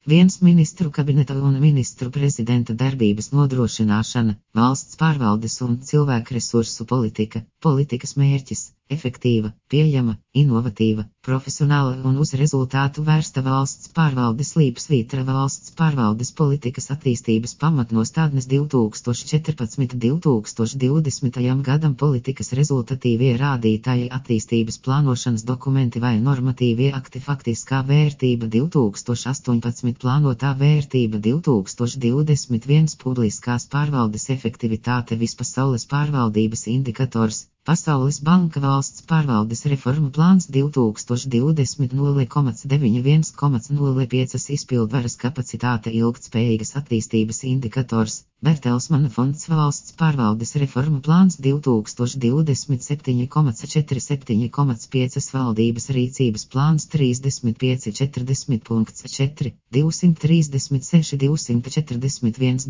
1. Ministru kabineta un ministru prezidenta darbības nodrošināšana, valsts pārvaldes un cilvēku resursu politika, politikas mērķis, efektīva, pieejama, inovatīva, profesionāla un uz rezultātu vērsta valsts pārvaldes līdzsvītra valsts pārvaldes politikas attīstības pamatnostādnes 2014–2020 gadam politikas rezultatīvie rādītāji attīstības plānošanas dokumenti vai normatīvie akti faktiskā vērtība 2018 plānotā vērtība 2021 publiskās pārvaldes efektivitāte vispasaules pārvaldības indikators. Pasaules banka valsts pārvaldes reformu plāns 2020 0,91,05 izpildvaras kapacitāte ilgtspējīgas attīstības indikators. Bertelsmana fonds valsts pārvaldes reformu plāns 2027,47,5 valdības rīcības plāns 35,40.4, 236, 241,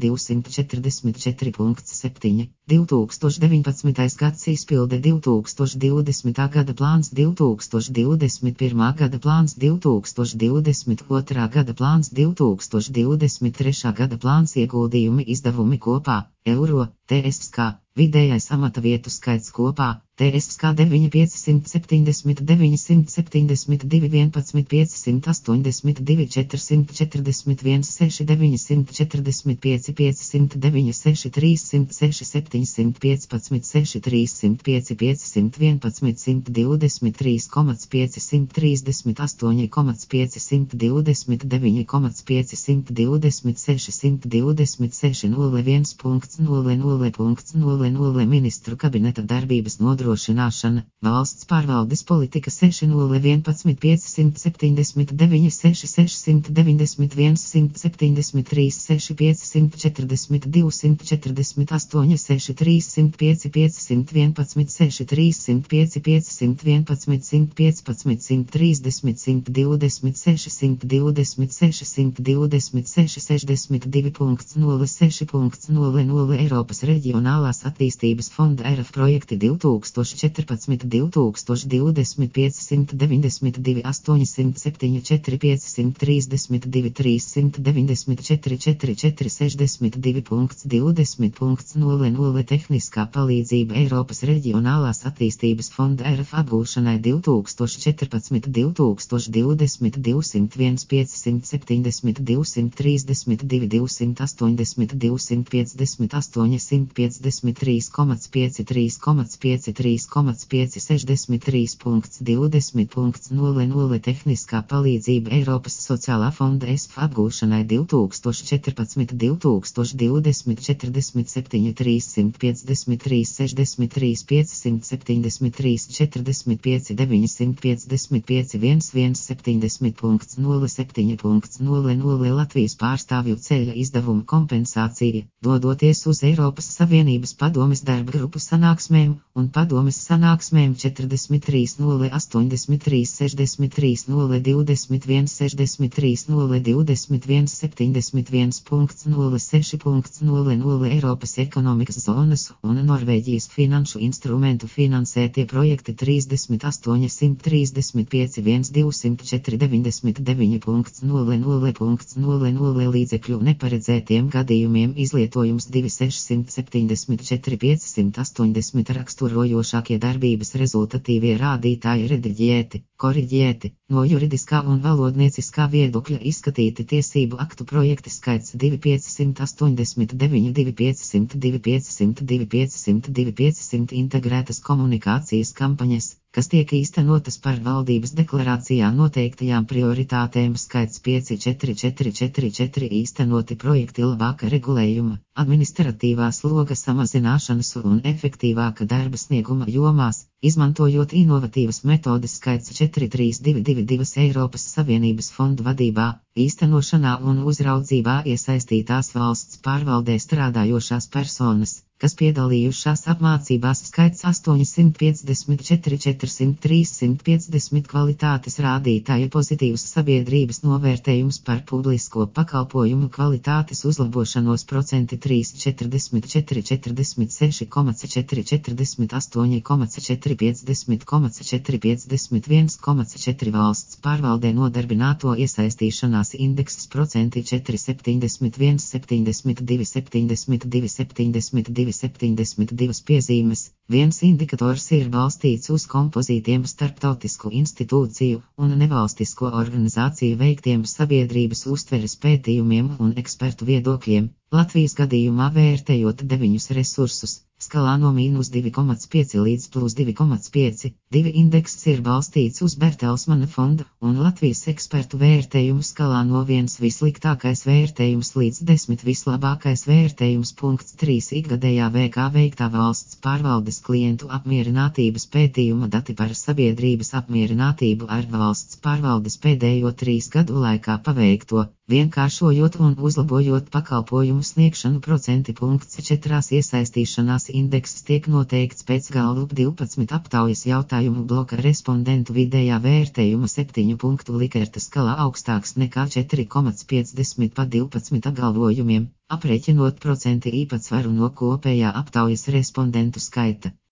244.7, 2019. gads izpilde 2020. gada plāns 2021. gada plāns 2022. gada plāns 2023. gada plāns ieguldījumi izdevumi kopā, eiro, TSK, vidējais amata vietu skaits kopā, TSK 9570, 972, 11, 582, 441, 6, 945, 509, 6, 306, 715, 6, 305, 511, 123,5, 138,5, 529,5, 126, 126, 01.00.00 Ministru kabineta darbības nodrošināšana, valsts pārvaldes politika 6.011, 579, 6, 691, 173, 6, 542, 148, 6, 305, 511, 6, 305, 511, 115, 130, 126, 126, 126, 62.06.00 Eiropas Reģionālās attīstības fonda ERF projekti 2014–2020 592, 874, 532, 394, 462.20.00 Tehniskā palīdzība Eiropas Reģionālās attīstības fonda ERF apgūšanai 2014–2020 201, 570, 232, 280, 258, 153,53,563,563.20.00 Tehniskā palīdzība Eiropas sociālā fonda ESF apgūšanai 2014–2020 47, 353, 63, 573, 45, 955, 1170.07.00 Latvijas pārstāvju ceļa izdevumu kompensācija, dodoties uz Eiropas Savienības padomes darba grupu sanāksmēm un padomes sanāksmēm 43 083 63 021 63 021 71.06.00 Eiropas ekonomikas zonas un Norvēģijas finanšu instrumentu finansētie projekti 38 135 1204 99.00 līdzekļu neparedzētiem gadījumiem izlietojums 2674 580 raksturojošākie darbības rezultatīvie rādītāji rediģēti, koriģēti, no juridiskā un valodnieciskā viedokļa izskatīti tiesību aktu projekti skaits 2589, 2500, 2500, 2500, 2500 integrētas komunikācijas kampaņas, kas tiek īstenotas par valdības deklarācijā noteiktajām prioritātēm skaits 5444 īstenoti projekti labāka regulējuma, administratīvā sloga samazināšanas un efektīvāka darba snieguma jomās, izmantojot inovatīvas metodes skaits 43222 Eiropas Savienības fondu vadībā, īstenošanā un uzraudzībā iesaistītās valsts pārvaldē strādājošās personas, kas piedalījušās apmācībās skaits 854 403 150 kvalitātes rādītāja pozitīvs sabiedrības novērtējums par publisko pakalpojumu kvalitātes uzlabošanos procenti 3 44 46,4 48,4 50,4 51,4 valsts pārvaldē nodarbināto iesaistīšanās indekss procenti 4 71 72 72 72 72 piezīmes. Viens indikators ir balstīts uz kompozītiem starptautisku institūciju un nevalstisko organizāciju veiktiem sabiedrības uztveres pētījumiem un ekspertu viedokļiem. Latvijas gadījumā vērtējot 9 resursus, skalā no -2,5 līdz +2,5, 2 indekss ir balstīts uz Bertelsmana fonda un Latvijas ekspertu vērtējumu skalā no 1 vissliktākais vērtējums līdz 10 vislabākais vērtējums. 3 ikgadējā VK veiktā valsts pārvaldes klientu apmierinātības pētījuma dati par sabiedrības apmierinātību ar valsts pārvaldes pēdējo 3 gadu laikā paveikto, vienkāršojot un uzlabojot pakalpojumu sniegšanu procenti. 4 iesaistīšanās indekss tiek noteikts pēc Gallup 12 aptaujas jautājumu bloka respondentu vidējā vērtējuma 7 punktu Likerta skalā augstāks nekā 4,50 pa 12 apgalvojumiem, aprēķinot procenti īpatsvaru no kopējā aptaujas respondentu skaita.